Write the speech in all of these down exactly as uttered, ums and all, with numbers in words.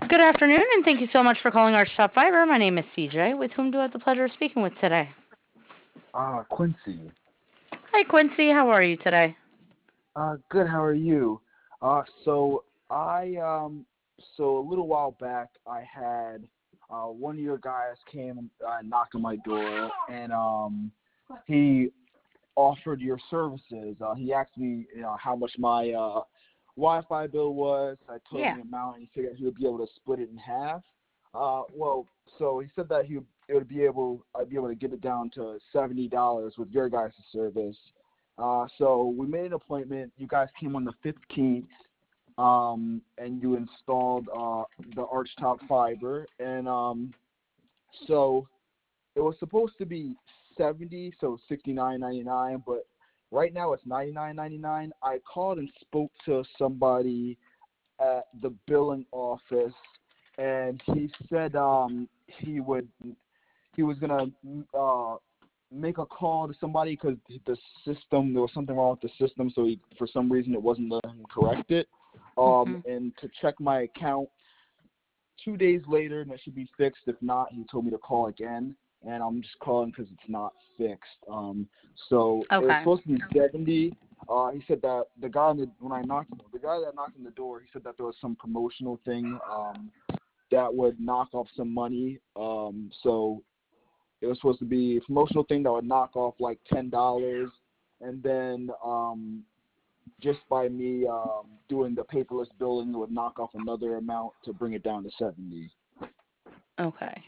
Good afternoon, and thank you so much for calling Arch Top Fiber. My name is C J. With whom do I have the pleasure of speaking with today? Uh, Quincy. Hi, Quincy. How are you today? Uh, good. How are you? Uh, so I um, so a little while back, I had uh, one of your guys came uh, knocked on my door, and um, he offered your services. Uh, he asked me, you know, how much my uh, Wi-Fi bill was. I told him Yeah. the amount, and he figured he would be able to split it in half. Uh, well, so he said that he it would be able I'd be able to get it down to seventy dollars with your guys' service. Uh, so we made an appointment. You guys came on the fifteenth, um, and you installed uh, the Archtop fiber, and um, so it was supposed to be seventy, so sixty-nine ninety-nine, but right now it's ninety-nine ninety-nine. I called and spoke to somebody at the billing office, and he said um, he would he was gonna uh, make a call to somebody because the system there was something wrong with the system, so he for some reason it wasn't letting him correct it. Um, Mhm. and to check my account two days later, and it should be fixed. If not, he told me to call again, and I'm just calling because it's not fixed. Um, so it was Okay. supposed to be seventy. Uh, he said that the guy on the, when I knocked the guy that knocked on the door, he said that there was some promotional thing um, that would knock off some money. Um, so it was supposed to be a promotional thing that would knock off like ten dollars, and then um, just by me um, doing the paperless billing, it would knock off another amount to bring it down to seventy. Okay.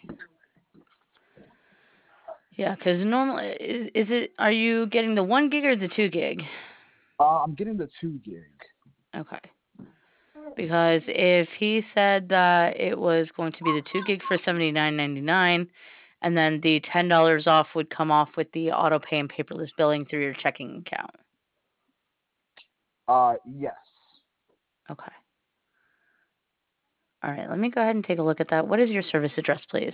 Yeah, because normally, is, is it? Are you getting the one gig or the two gig? Uh, I'm getting the two gig. Okay. Because if he said that it was going to be the two gig for seventy nine ninety nine, and then the ten dollars off would come off with the auto pay and paperless billing through your checking account. Uh, yes. Okay. All right. Let me go ahead and take a look at that. What is your service address, please?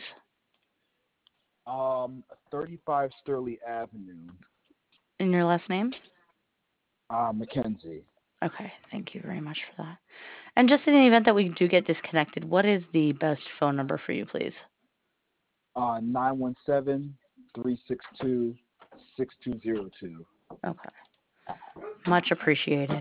Um, thirty-five Sturley Avenue, And your last name? uh, Mackenzie. Okay, thank you very much for that. And just in the event that we do get disconnected, what is the best phone number for you, please? Uh, nine one seven, three six two, six two zero two. Okay, much appreciated.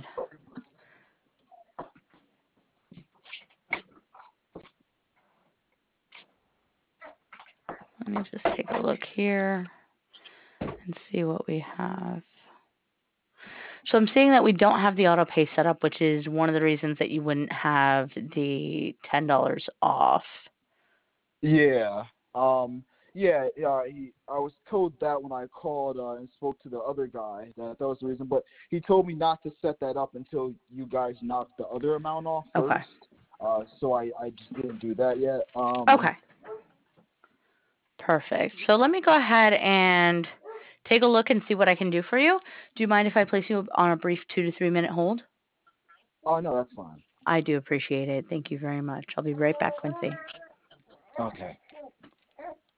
Let me just take a look here and see what we have. So I'm seeing that we don't have the auto pay set up, which is one of the reasons that you wouldn't have the ten dollars off. Yeah. Um. Yeah. Yeah. He. I was told that when I called uh, and spoke to the other guy that that was the reason, but he told me not to set that up until you guys knocked the other amount off Okay. first. Uh. So I I just didn't do that yet. Um. Okay. Perfect. So let me go ahead and take a look and see what I can do for you. Do you mind if I place you on a brief two to three minute hold? Oh no, that's fine. I do appreciate it. Thank you very much. I'll be right back, Quincy. Okay.